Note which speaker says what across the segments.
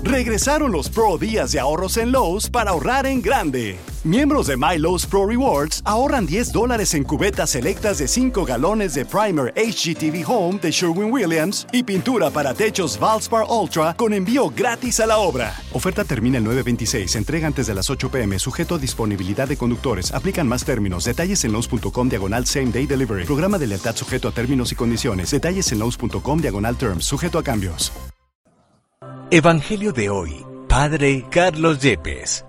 Speaker 1: Regresaron los Pro Días de ahorros en Lowe's para ahorrar en grande. Miembros de My Lowe's Pro Rewards ahorran $10 en cubetas selectas de 5 galones de primer HGTV Home de Sherwin-Williams y pintura para techos Valspar Ultra con envío gratis a la obra. Oferta termina el 9/26. Entrega antes de las 8 p.m. Sujeto a disponibilidad de conductores. Aplican más términos. Detalles en Lowe's.com/Same Day Delivery. Programa de lealtad sujeto a términos y condiciones. Detalles en Lowe's.com/Terms. Sujeto a cambios.
Speaker 2: Evangelio de hoy. Padre Carlos Yepes.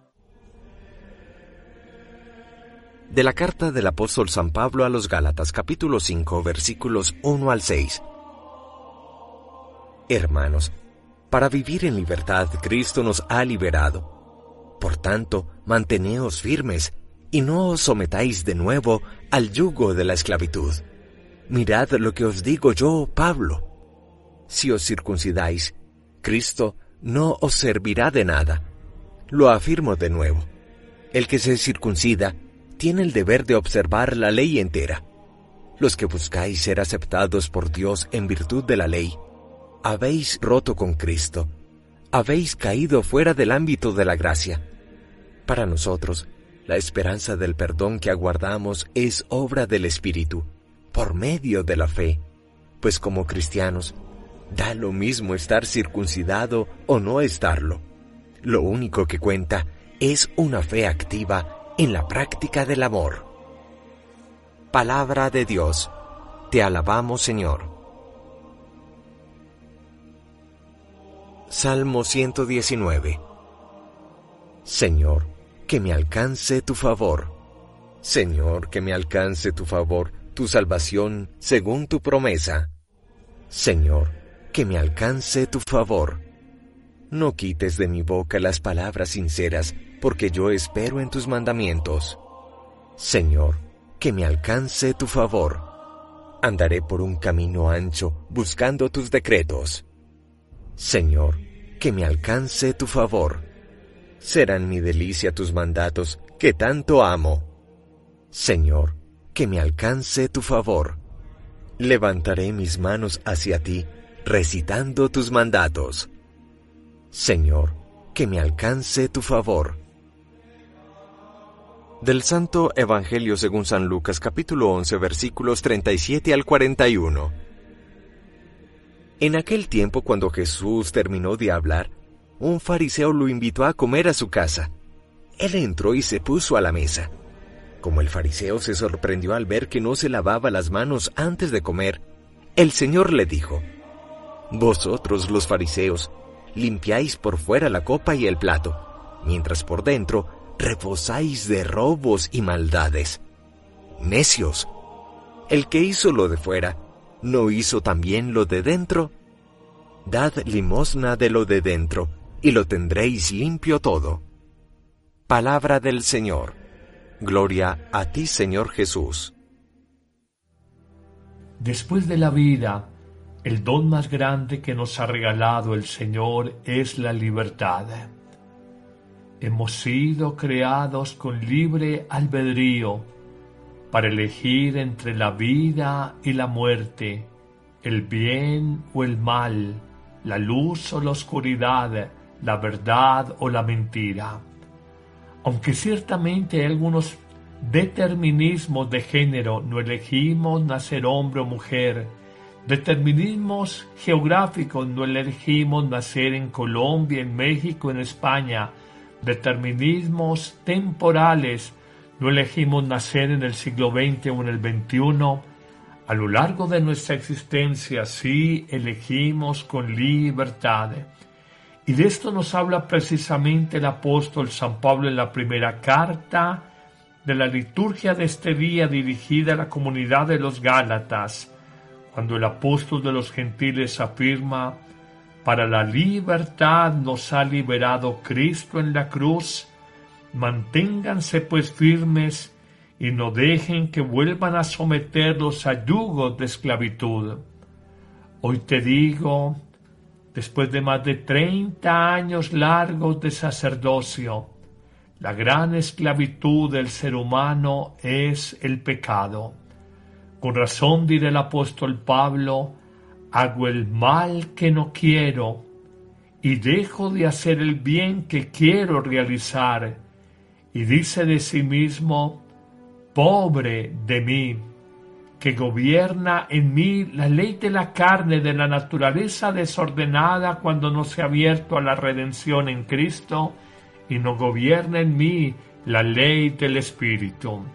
Speaker 2: De la carta del apóstol San Pablo a los Gálatas, capítulo 5, versículos 1 al 6. Hermanos, para vivir en libertad Cristo nos ha liberado. Por tanto, manteneos firmes y no os sometáis de nuevo al yugo de la esclavitud. Mirad lo que os digo yo, Pablo. Si os circuncidáis, Cristo no os servirá de nada. Lo afirmo de nuevo. El que se circuncida tiene el deber de observar la ley entera. Los que buscáis ser aceptados por Dios en virtud de la ley, habéis roto con Cristo. Habéis caído fuera del ámbito de la gracia. Para nosotros, la esperanza del perdón que aguardamos es obra del Espíritu, por medio de la fe, pues como cristianos, da lo mismo estar circuncidado o no estarlo. Lo único que cuenta es una fe activa en la práctica del amor. Palabra de Dios. Te alabamos, Señor. Salmo 119. Señor, que me alcance tu favor. Señor, que me alcance tu favor, tu salvación según tu promesa. Señor, que me alcance tu favor. No quites de mi boca las palabras sinceras, porque yo espero en tus mandamientos. Señor, que me alcance tu favor. Andaré por un camino ancho, buscando tus decretos. Señor, que me alcance tu favor. Serán mi delicia tus mandatos, que tanto amo. Señor, que me alcance tu favor. Levantaré mis manos hacia ti, recitando tus mandatos. Señor, que me alcance tu favor. Del Santo Evangelio según San Lucas, capítulo 11, versículos 37 al 41. En aquel tiempo, cuando Jesús terminó de hablar, un fariseo lo invitó a comer a su casa. Él entró y se puso a la mesa. Como el fariseo se sorprendió al ver que no se lavaba las manos antes de comer, el Señor le dijo: Vosotros, los fariseos, limpiáis por fuera la copa y el plato, mientras por dentro rebosáis de robos y maldades. Necios, el que hizo lo de fuera, ¿no hizo también lo de dentro? Dad limosna de lo de dentro, y lo tendréis limpio todo. Palabra del Señor. Gloria a ti, Señor Jesús.
Speaker 3: Después de la vida, el don más grande que nos ha regalado el Señor es la libertad. Hemos sido creados con libre albedrío para elegir entre la vida y la muerte, el bien o el mal, la luz o la oscuridad, la verdad o la mentira. Aunque ciertamente hay algunos determinismos de género, no elegimos nacer hombre o mujer. Determinismos geográficos, no elegimos nacer en Colombia, en México, en España. Determinismos temporales, no elegimos nacer en el siglo XX o en el XXI. A lo largo de nuestra existencia sí elegimos con libertad. Y de esto nos habla precisamente el apóstol San Pablo en la primera carta de la liturgia de este día dirigida a la comunidad de los Gálatas, cuando el apóstol de los gentiles afirma: para la libertad nos ha liberado Cristo en la cruz, manténganse pues firmes y no dejen que vuelvan a someterlos a yugos de esclavitud. Hoy te digo, después de más de 30 años largos de sacerdocio, la gran esclavitud del ser humano es el pecado. Con razón dirá el apóstol Pablo: hago el mal que no quiero y dejo de hacer el bien que quiero realizar, y dice de sí mismo: pobre de mí, que gobierna en mí la ley de la carne, de la naturaleza desordenada, cuando no se ha abierto a la redención en Cristo, y no gobierna en mí la ley del Espíritu.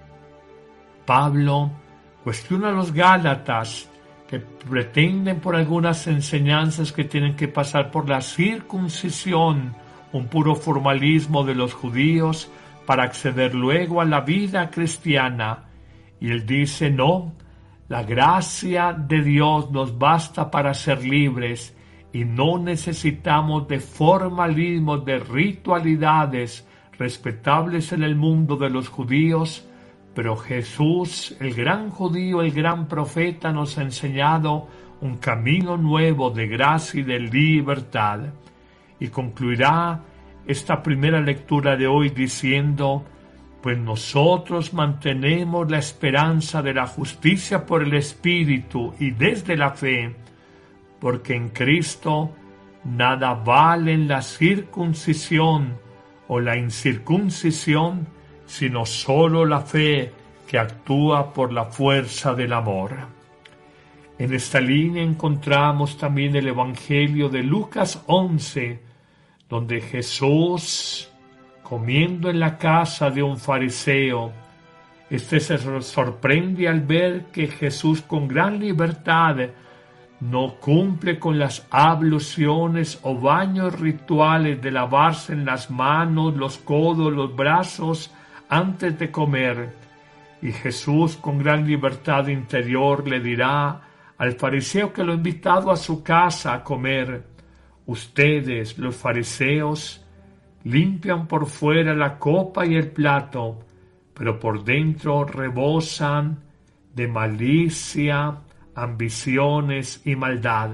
Speaker 3: Pablo cuestiona a los Gálatas que pretenden por algunas enseñanzas que tienen que pasar por la circuncisión, un puro formalismo de los judíos, para acceder luego a la vida cristiana. Y él dice: no, la gracia de Dios nos basta para ser libres y no necesitamos de formalismos, de ritualidades respetables en el mundo de los judíos, pero Jesús, el gran judío, el gran profeta, nos ha enseñado un camino nuevo de gracia y de libertad. Y concluirá esta primera lectura de hoy diciendo: pues nosotros mantenemos la esperanza de la justicia por el Espíritu y desde la fe, porque en Cristo nada valen la circuncisión o la incircuncisión, sino solo la fe que actúa por la fuerza del amor. En esta línea encontramos también el Evangelio de Lucas 11, donde Jesús, comiendo en la casa de un fariseo, se sorprende al ver que Jesús, con gran libertad, no cumple con las abluciones o baños rituales de lavarse en las manos, los codos, los brazos antes de comer. Y Jesús, con gran libertad interior, le dirá al fariseo que lo ha invitado a su casa a comer: ustedes, los fariseos, limpian por fuera la copa y el plato, pero por dentro rebosan de malicia, ambiciones y maldad.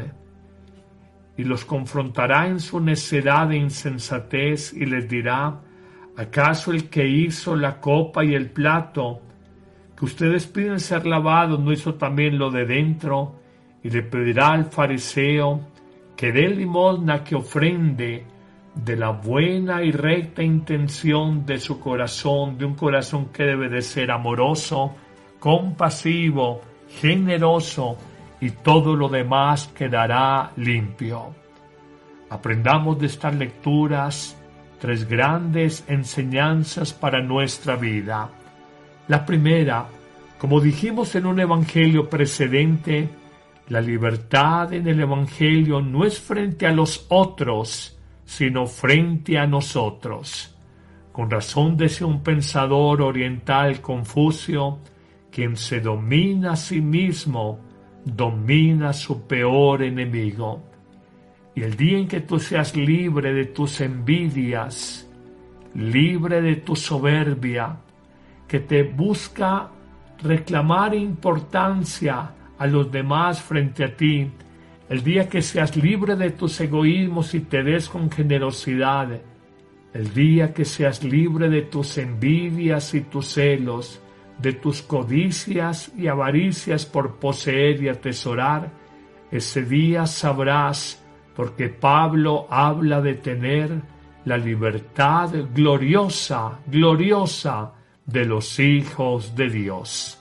Speaker 3: Y los confrontará en su necedad e insensatez y les dirá: ¿acaso el que hizo la copa y el plato, que ustedes piden ser lavados, no hizo también lo de dentro? Y le pedirá al fariseo que dé limosna, que ofrende de la buena y recta intención de su corazón, de un corazón que debe de ser amoroso, compasivo, generoso, y todo lo demás quedará limpio. Aprendamos de estas lecturas tres grandes enseñanzas para nuestra vida. La primera, como dijimos en un evangelio precedente, la libertad en el evangelio no es frente a los otros, sino frente a nosotros. Con razón decía un pensador oriental, Confucio: quien se domina a sí mismo, domina a su peor enemigo. Y el día en que tú seas libre de tus envidias, libre de tu soberbia, que te busca reclamar importancia a los demás frente a ti, el día que seas libre de tus egoísmos y te des con generosidad, el día que seas libre de tus envidias y tus celos, de tus codicias y avaricias por poseer y atesorar, ese día sabrás, porque Pablo habla de tener la libertad gloriosa, gloriosa de los hijos de Dios.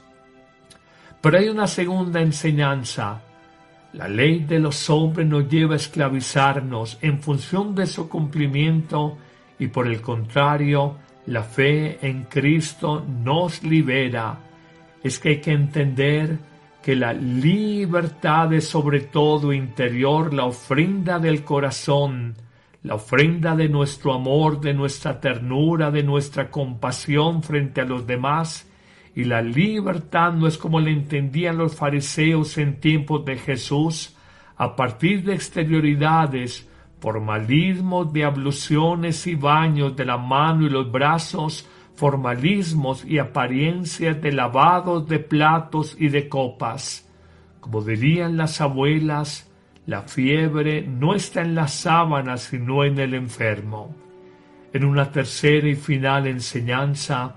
Speaker 3: Pero hay una segunda enseñanza. La ley de los hombres nos lleva a esclavizarnos en función de su cumplimiento, y por el contrario, la fe en Cristo nos libera. Es que hay que entender que la libertad es sobre todo interior, la ofrenda del corazón, la ofrenda de nuestro amor, de nuestra ternura, de nuestra compasión frente a los demás. Y la libertad no es como la entendían los fariseos en tiempos de Jesús, a partir de exterioridades, formalismos de abluciones y baños de la mano y los brazos, formalismos y apariencias de lavados de platos y de copas. Como dirían las abuelas, la fiebre no está en las sábanas sino en el enfermo. En una tercera y final enseñanza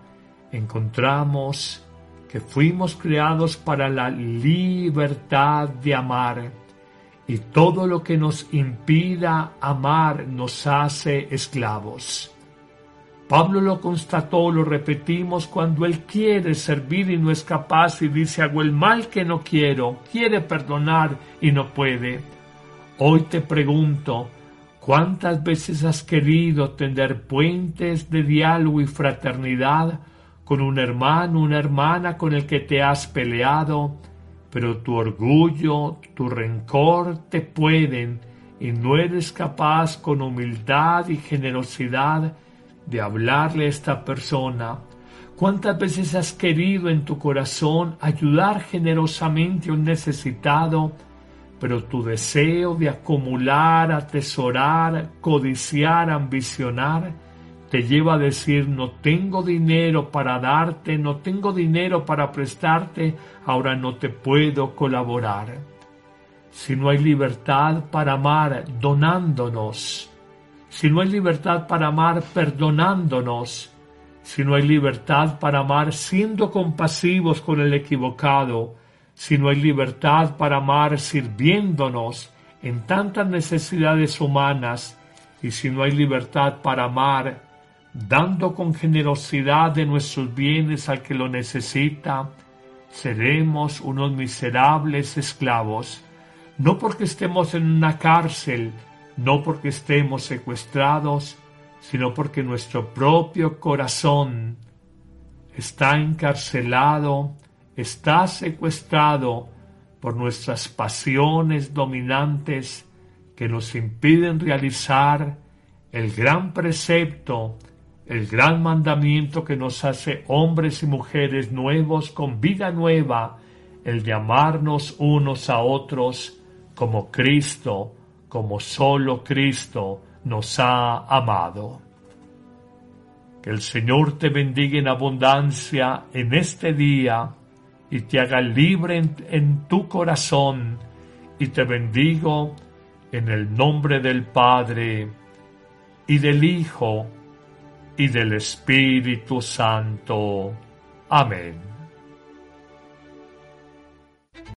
Speaker 3: encontramos que fuimos creados para la libertad de amar, y todo lo que nos impida amar nos hace esclavos. Pablo lo constató, lo repetimos, cuando él quiere servir y no es capaz y dice: hago el mal que no quiero, quiere perdonar y no puede. Hoy te pregunto, ¿cuántas veces has querido tender puentes de diálogo y fraternidad con un hermano, una hermana con el que te has peleado, pero tu orgullo, tu rencor te pueden y no eres capaz con humildad y generosidad de hablarle a esta persona? ¿Cuántas veces has querido en tu corazón ayudar generosamente a un necesitado, pero tu deseo de acumular, atesorar, codiciar, ambicionar, te lleva a decir: no tengo dinero para darte, no tengo dinero para prestarte, ahora no te puedo colaborar? Si no hay libertad para amar donándonos, si no hay libertad para amar perdonándonos, si no hay libertad para amar siendo compasivos con el equivocado, si no hay libertad para amar sirviéndonos en tantas necesidades humanas, y si no hay libertad para amar dando con generosidad de nuestros bienes al que lo necesita, seremos unos miserables esclavos, no porque estemos en una cárcel, no porque estemos secuestrados, sino porque nuestro propio corazón está encarcelado, está secuestrado por nuestras pasiones dominantes que nos impiden realizar el gran precepto, el gran mandamiento que nos hace hombres y mujeres nuevos con vida nueva, el de amarnos unos a otros como Cristo, como solo Cristo nos ha amado. Que el Señor te bendiga en abundancia en este día y te haga libre en tu corazón, y te bendigo en el nombre del Padre y del Hijo y del Espíritu Santo. Amén.